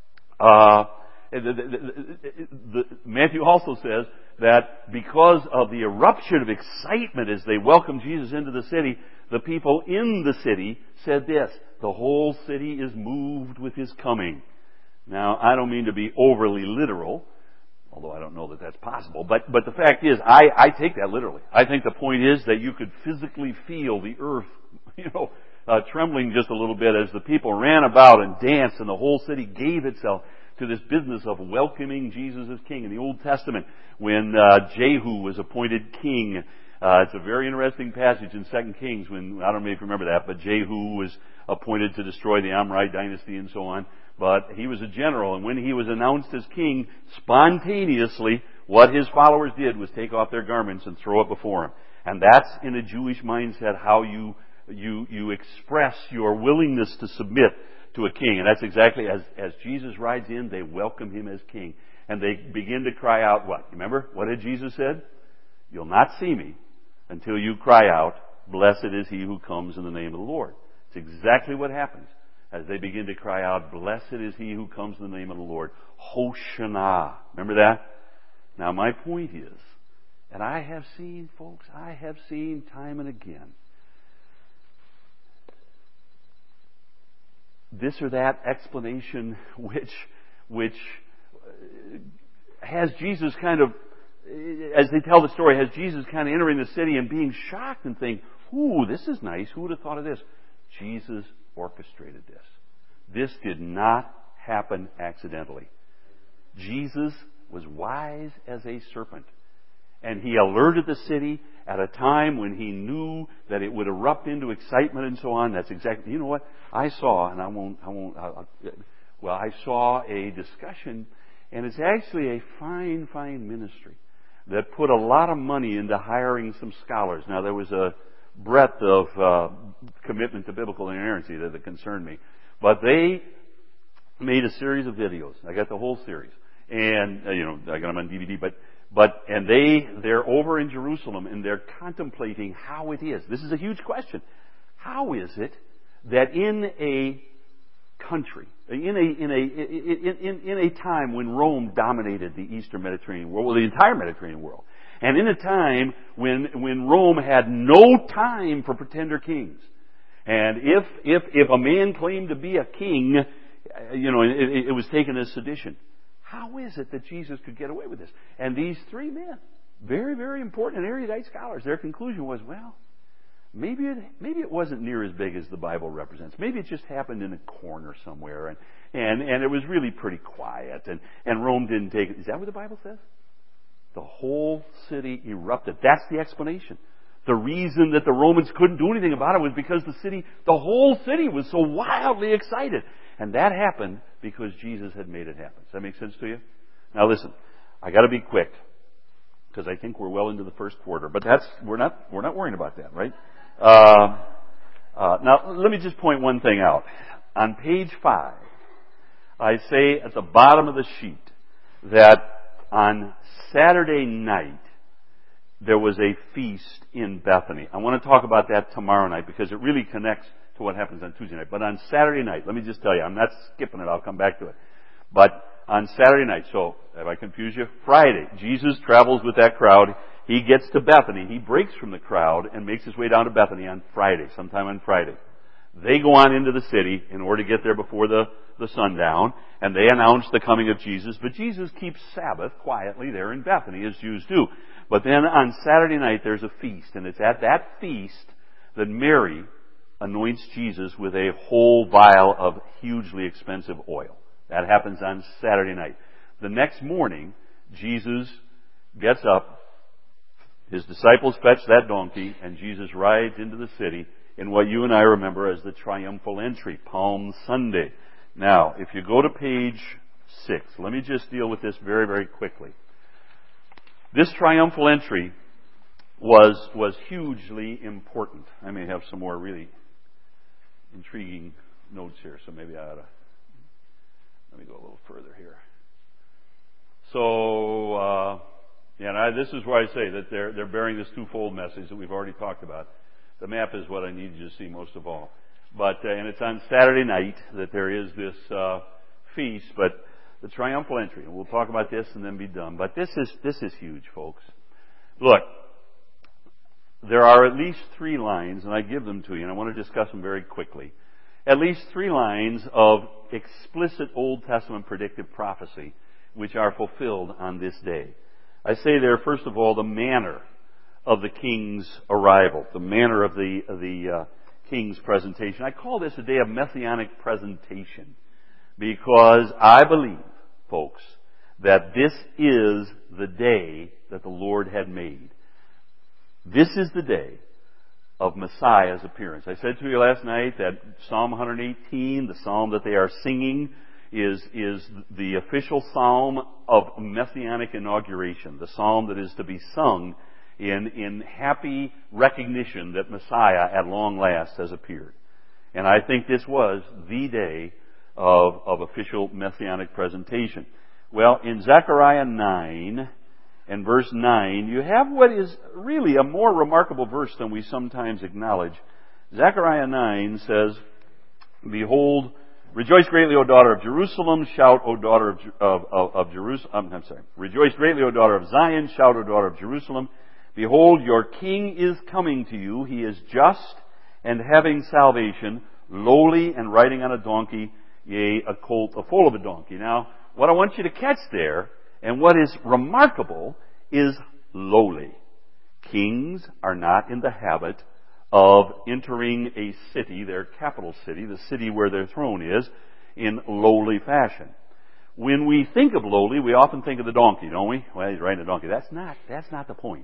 A: Matthew also says that because of the eruption of excitement as they welcomed Jesus into the city, the people in the city said this: the whole city is moved with his coming. Now, I don't mean to be overly literal, although I don't know that that's possible, but the fact is, I take that literally. I think the point is that you could physically feel the earth, trembling just a little bit as the people ran about and danced, and the whole city gave itself to this business of welcoming Jesus as king. In the Old Testament, when Jehu was appointed king, it's a very interesting passage in 2 Kings when, I don't know if you remember that, but Jehu was appointed to destroy the Amorite dynasty and so on. But he was a general, and when he was announced as king, spontaneously, what his followers did was take off their garments and throw it before him. And that's, in a Jewish mindset, how you express your willingness to submit to a king. And that's exactly as Jesus rides in, they welcome him as king. And they begin to cry out what? Remember, what had Jesus said? You'll not see me until you cry out, blessed is he who comes in the name of the Lord. It's exactly what happens as they begin to cry out, blessed is he who comes in the name of the Lord. Hoshana. Remember that? Now my point is, and I have seen time and again, this or that explanation which has Jesus kind of, as they tell the story, has Jesus kind of entering the city and being shocked and think, ooh, this is nice. Who would have thought of this? Jesus orchestrated this. This did not happen accidentally. Jesus was wise as a serpent. And he alerted the city at a time when he knew that it would erupt into excitement and so on. That's exactly, you know what? I saw a discussion, and it's actually a fine ministry that put a lot of money into hiring some scholars. Now, there was a breadth of commitment to biblical inerrancy that concerned me. But they made a series of videos. I got the whole series. And, I got them on DVD. They're over in Jerusalem, and they're contemplating how it is. This is a huge question. How is it that in a country, in a time when Rome dominated the Eastern Mediterranean world, well, the entire Mediterranean world, and in a time when Rome had no time for pretender kings, and if a man claimed to be a king, it was taken as sedition. How is it that Jesus could get away with this? And these three men, very, very important and erudite scholars, their conclusion was, well, maybe it wasn't near as big as the Bible represents. Maybe it just happened in a corner somewhere, and it was really pretty quiet, and Rome didn't take it. Is that what the Bible says? The whole city erupted. That's the explanation. The reason that the Romans couldn't do anything about it was because the whole city was so wildly excited. And that happened because Jesus had made it happen. Does that make sense to you? Now listen, I got to be quick because I think we're well into the first quarter. But we're not worrying about that, right? Now let me just point one thing out. On page 5, I say at the bottom of the sheet that on Saturday night there was a feast in Bethany. I want to talk about that tomorrow night because it really connects to what happens on Tuesday night. But on Saturday night, let me just tell you, I'm not skipping it, I'll come back to it. But on Saturday night, so have I confused you? Friday, Jesus travels with that crowd. He gets to Bethany. He breaks from the crowd and makes his way down to Bethany on Friday, sometime on Friday. They go on into the city in order to get there before the sundown, and they announce the coming of Jesus. But Jesus keeps Sabbath quietly there in Bethany, as Jews do. But then on Saturday night, there's a feast, and it's at that feast that Mary anoints Jesus with a whole vial of hugely expensive oil. That happens on Saturday night. The next morning, Jesus gets up, his disciples fetch that donkey, and Jesus rides into the city in what you and I remember as the triumphal entry, Palm Sunday. Now, if you go to page 6, let me just deal with this very, very quickly. This triumphal entry was hugely important. I may have some more really intriguing notes here, so maybe I ought to... Let me go a little further here. So, this is where I say that they're bearing this twofold message that we've already talked about. The map is what I need you to see most of all. But, and it's on Saturday night that there is this feast, but the triumphal entry, and we'll talk about this and then be done. But this is huge, folks. Look, there are at least 3 lines, and I give them to you, and I want to discuss them very quickly. At least 3 lines of explicit Old Testament predictive prophecy which are fulfilled on this day. I say there, first of all, the manner of the king's arrival, the manner of the king's presentation. I call this a day of messianic presentation because I believe, folks, that this is the day that the Lord had made. This is the day of Messiah's appearance. I said to you last night that Psalm 118, the psalm that they are singing, is the official psalm of messianic inauguration, the psalm that is to be sung in happy recognition that Messiah at long last has appeared. And I think this was the day of official messianic presentation. Well, in Zechariah 9 and verse 9, you have what is really a more remarkable verse than we sometimes acknowledge. Zechariah 9 says, "Behold, rejoice greatly, O daughter of Jerusalem. Shout, O daughter of Jerusalem. Rejoice greatly, O daughter of Zion. Shout, O daughter of Jerusalem. Behold, your king is coming to you. He is just and having salvation, lowly and riding on a donkey, yea, a colt, a foal of a donkey." Now, what I want you to catch there, and what is remarkable, is lowly. Kings are not in the habit of entering a city, their capital city, the city where their throne is, in lowly fashion. When we think of lowly, we often think of the donkey, don't we? Well, he's riding a donkey. That's not the point.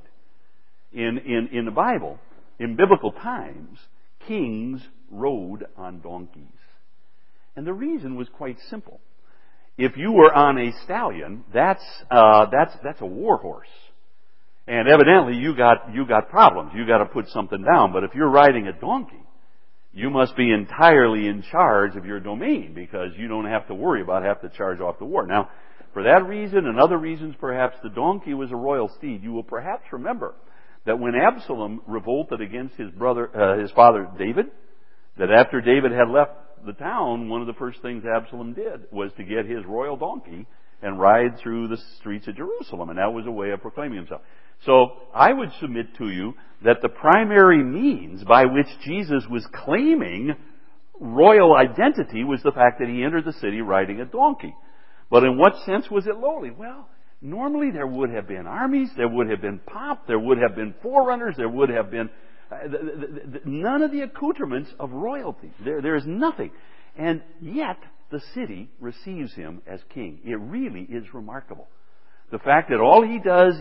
A: In the Bible, in biblical times, kings rode on donkeys. And the reason was quite simple. If you were on a stallion, that's a war horse. And evidently you got problems. You got to put something down. But if you're riding a donkey, you must be entirely in charge of your domain because you don't have to worry about having to charge off the war. Now, for that reason and other reasons, perhaps the donkey was a royal steed. You will perhaps remember that when Absalom revolted against his father David, that after David had left the town, one of the first things Absalom did was to get his royal donkey and ride through the streets of Jerusalem, and that was a way of proclaiming himself. So I would submit to you that the primary means by which Jesus was claiming royal identity was the fact that he entered the city riding a donkey. But in what sense was it lowly? Well, normally there would have been armies, there would have been pomp, there would have been forerunners, there would have been none of the accoutrements of royalty. There is nothing. And yet the city receives him as king. It really is remarkable. The fact that all he does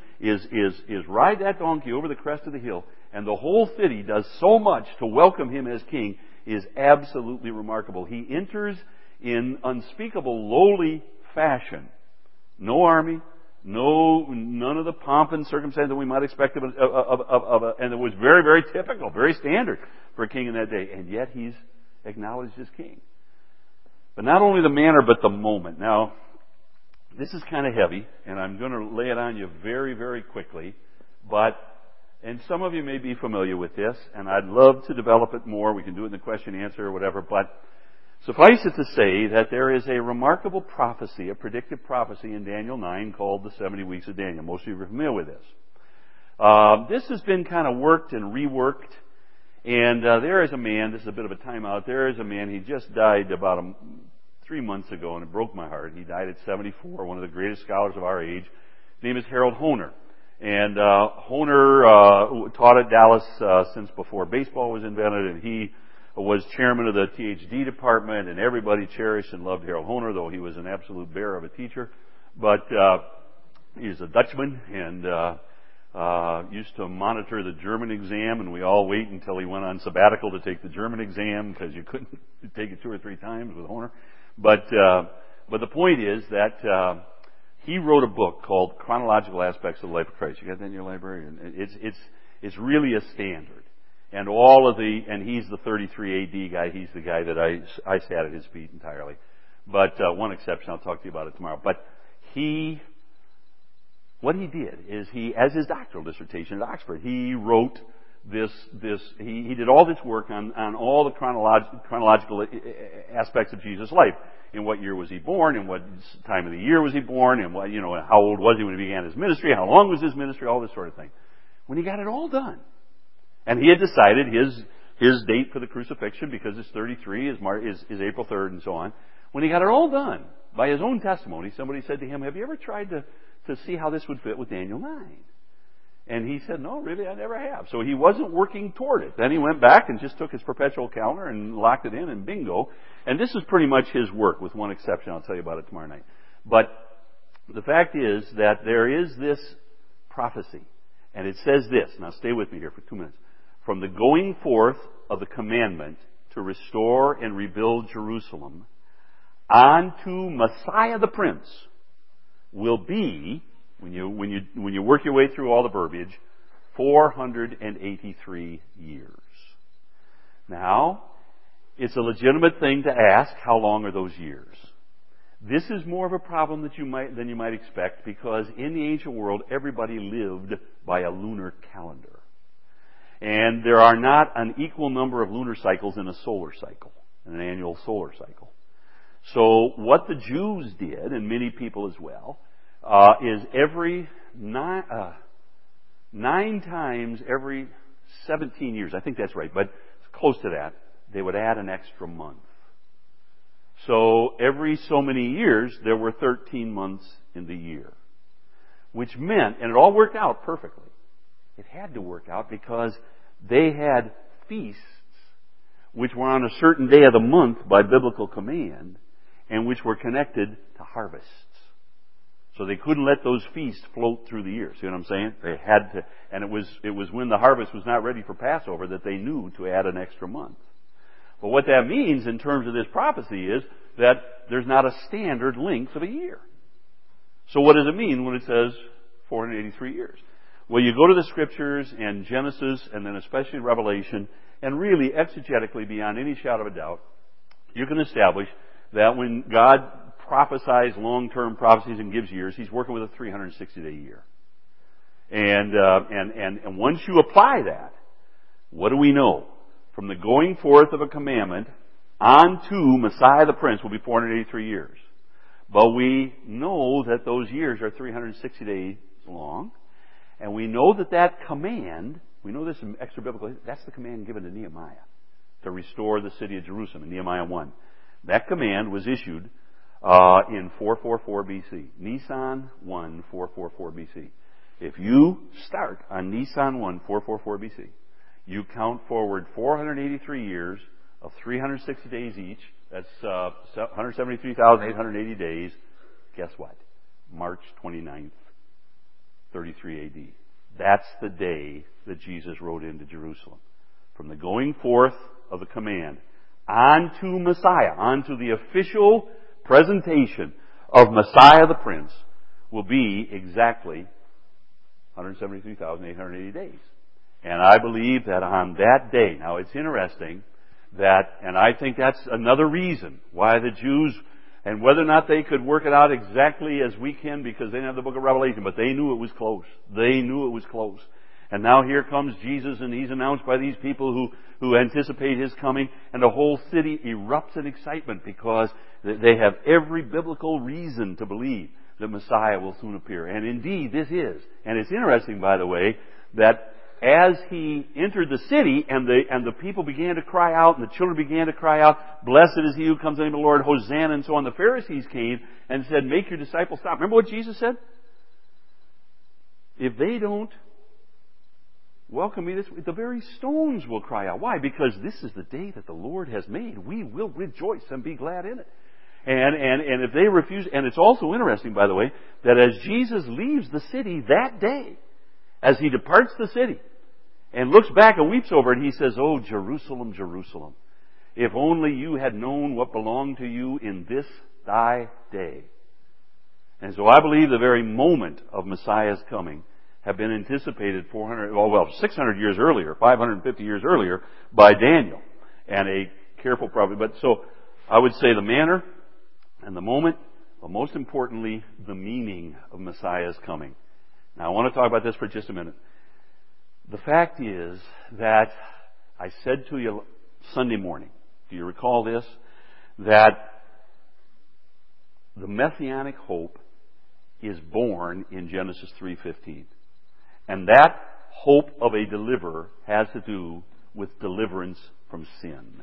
A: is ride that donkey over the crest of the hill, and the whole city does so much to welcome him as king is absolutely remarkable. He enters in unspeakable lowly fashion. No army, none of the pomp and circumstance that we might expect and it was very, very typical, very standard for a king in that day, and yet he's acknowledged as king. But not only the manner, but the moment. Now, this is kind of heavy, and I'm going to lay it on you very, very quickly, and some of you may be familiar with this, and I'd love to develop it more. We can do it in the question and answer or whatever, but suffice it to say that there is a remarkable prophecy, a predictive prophecy in Daniel 9 called the 70 Weeks of Daniel. Most of you are familiar with this. This has been kind of worked and reworked, And there is a man, this is a bit of a timeout, there is a man, he just died about 3 months ago, and it broke my heart. He died at 74, one of the greatest scholars of our age. His name is Harold Hoehner. And Hoehner taught at Dallas since before baseball was invented, and he was chairman of the THD department, and everybody cherished and loved Harold Hoehner, though he was an absolute bear of a teacher. But he's a Dutchman, and used to monitor the German exam, and we all wait until he went on sabbatical to take the German exam, because you couldn't take it 2 or 3 times with Hoehner. But the point is that he wrote a book called Chronological Aspects of the Life of Christ. You got that in your library? It's really a standard. And and he's the 33 AD guy. He's the guy that I sat at his feet entirely. But one exception, I'll talk to you about it tomorrow. But what he did is as his doctoral dissertation at Oxford, he wrote he did all this work on all the chronological aspects of Jesus' life. In what year was he born? In what time of the year was he born? And how old was he when he began his ministry? How long was his ministry? All this sort of thing. When he got it all done, and he had decided his date for the crucifixion, because it's 33, is April 3rd, and so on. When he got it all done, by his own testimony, somebody said to him, "Have you ever tried to see how this would fit with Daniel 9? And he said, "No, really, I never have." So he wasn't working toward it. Then he went back and just took his perpetual calendar and locked it in, and bingo. And this is pretty much his work, with one exception. I'll tell you about it tomorrow night. But the fact is that there is this prophecy. And it says this. Now stay with me here for 2 minutes. From the going forth of the commandment to restore and rebuild Jerusalem unto Messiah the Prince will be, when you work your way through all the verbiage, 483 years. Now, it's a legitimate thing to ask, how long are those years? This is more of a problem than you might expect, because in the ancient world, everybody lived by a lunar calendar. And there are not an equal number of lunar cycles in a solar cycle, in an annual solar cycle. So what the Jews did, and many people as well, is every 9 times every 17 years, I think that's right, but it's close to that, they would add an extra month. So every so many years, there were 13 months in the year. Which meant, and it all worked out perfectly. It had to work out because they had feasts which were on a certain day of the month by biblical command, and which were connected to harvests. So they couldn't let those feasts float through the year. See what I'm saying? They had to, and it was when the harvest was not ready for Passover that they knew to add an extra month. But what that means in terms of this prophecy is that there's not a standard length of a year. So what does it mean when it says 483 years? Well, you go to the Scriptures and Genesis, and then especially Revelation, and really exegetically, beyond any shadow of a doubt, you can establish that when God prophesies long-term prophecies and gives years, He's working with a 360-day year. And once you apply that, what do we know? From the going forth of a commandment onto Messiah the Prince will be 483 years. But we know that those years are 360 days long. And we know that command, we know this in extra biblical, that's the command given to Nehemiah to restore the city of Jerusalem in Nehemiah 1. That command was issued in 444 BC. Nisan 1, 444 BC. If you start on Nisan 1, 444 BC, you count forward 483 years of 360 days each. That's 173,880 days. Guess what? March 29th, 33 AD. That's the day that Jesus rode into Jerusalem. From the going forth of the command onto Messiah, onto the official presentation of Messiah the Prince, will be exactly 173,880 days. And I believe that on that day, now it's interesting that, and I think that's another reason why the Jews, and whether or not they could work it out exactly as we can, because they didn't have the book of Revelation, but they knew it was close. They knew it was close. And now here comes Jesus, and He's announced by these people who anticipate His coming, and the whole city erupts in excitement because they have every biblical reason to believe that Messiah will soon appear. And indeed, this is. And it's interesting, by the way, that as he entered the city and the people began to cry out and the children began to cry out, "Blessed is he who comes in the name of the Lord, Hosanna," and so on, the Pharisees came and said, "Make your disciples stop." Remember what Jesus said? If they don't welcome me, the very stones will cry out. Why? Because this is the day that the Lord has made. We will rejoice and be glad in it. And if they refuse, and it's also interesting, by the way, that as Jesus leaves the city that day, as he departs the city, and looks back and weeps over it, he says, "Oh, Jerusalem, Jerusalem, if only you had known what belonged to you in this thy day." And so I believe the very moment of Messiah's coming have been anticipated 600 years earlier, 550 years earlier, by Daniel. And a careful prophet. But so I would say the manner and the moment, but most importantly, the meaning of Messiah's coming. Now I want to talk about this for just a minute. The fact is that I said to you Sunday morning, do you recall this? That the Messianic hope is born in Genesis 3:15. And that hope of a deliverer has to do with deliverance from sin.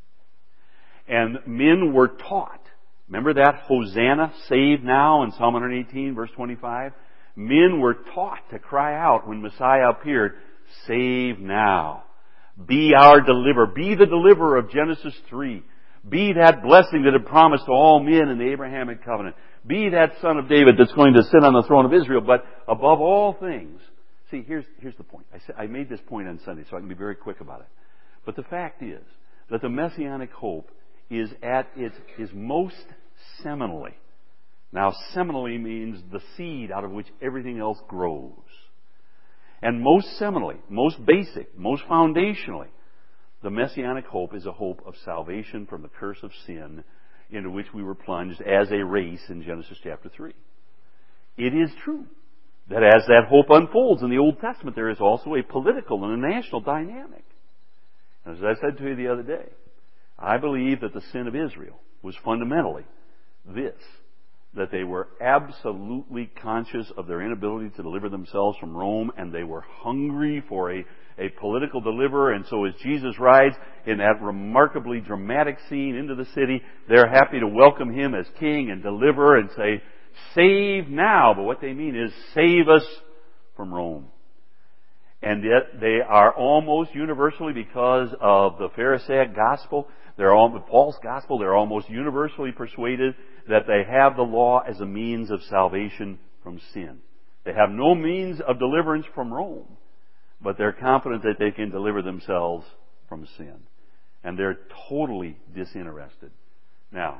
A: And men were taught, remember that Hosanna, save now in Psalm 118 verse 25? Men were taught to cry out when Messiah appeared, "Save now. Be our deliverer. Be the deliverer of Genesis 3. Be that blessing that had promised to all men in the Abrahamic covenant. Be that son of David that's going to sit on the throne of Israel. But above all things," see, here's the point. I made this point on Sunday, so I can be very quick about it. But the fact is that the Messianic hope is at its most seminally. Now, seminally means the seed out of which everything else grows. And most seminally, most basic, most foundationally, the Messianic hope is a hope of salvation from the curse of sin into which we were plunged as a race in Genesis chapter 3. It is true that as that hope unfolds in the Old Testament, there is also a political and a national dynamic. As I said to you the other day, I believe that the sin of Israel was fundamentally this, that they were absolutely conscious of their inability to deliver themselves from Rome, and they were hungry for a political deliverer. And so as Jesus rides in that remarkably dramatic scene into the city, they're happy to welcome him as king and deliverer and say, "Save now." But what they mean is, save us from Rome. And yet they are almost universally, because of the Pharisaic gospel, the false gospel, they're almost universally persuaded that they have the law as a means of salvation from sin. They have no means of deliverance from Rome, but they're confident that they can deliver themselves from sin. And they're totally disinterested. Now,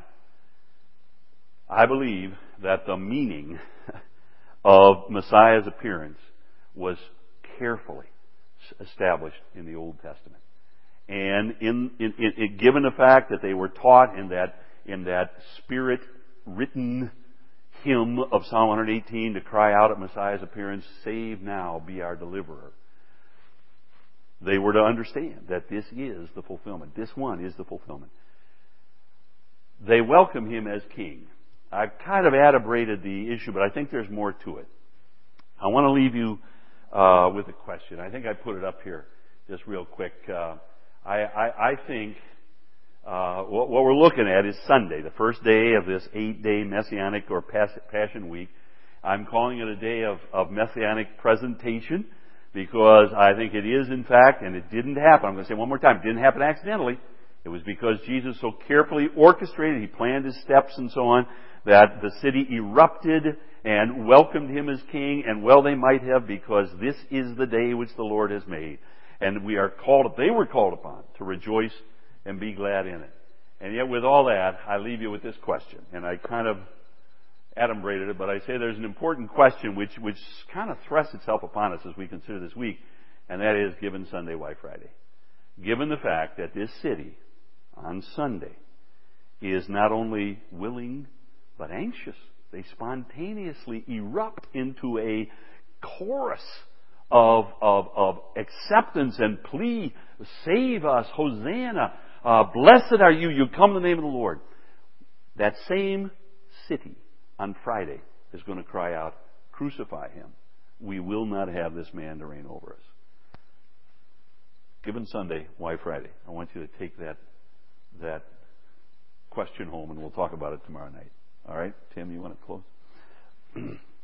A: I believe that the meaning of Messiah's appearance was carefully established in the Old Testament. And given the fact that they were taught in that Spirit-written hymn of Psalm 118 to cry out at Messiah's appearance, "Save now, be our deliverer," they were to understand that this is the fulfillment. This one is the fulfillment. They welcome him as king. I've kind of adumbrated the issue, but I think there's more to it. I want to leave you with a question. I think I put it up here just real quick. I think what we're looking at is Sunday, the first day of this 8-day Messianic or Passion Week. I'm calling it a day of Messianic presentation because I think it is, in fact, and it didn't happen. I'm going to say one more time, it didn't happen accidentally. It was because Jesus so carefully orchestrated, he planned his steps and so on, that the city erupted and welcomed him as king, and well they might have, because this is the day which the Lord has made. And they were called upon to rejoice and be glad in it. And yet with all that, I leave you with this question. And I kind of adumbrated it, but I say there's an important question which kind of thrusts itself upon us as we consider this week, and that is, given Sunday, why Friday? Given the fact that this city on Sunday is not only willing but anxious. They spontaneously erupt into a chorus of acceptance and plea. Save us, Hosanna, blessed are you, you come in the name of the Lord. That same city on Friday is going to cry out, crucify him. We will not have this man to reign over us. given Sunday, why Friday? I want you to take that question home, and we'll talk about it tomorrow night. All right? Tim, you want to close?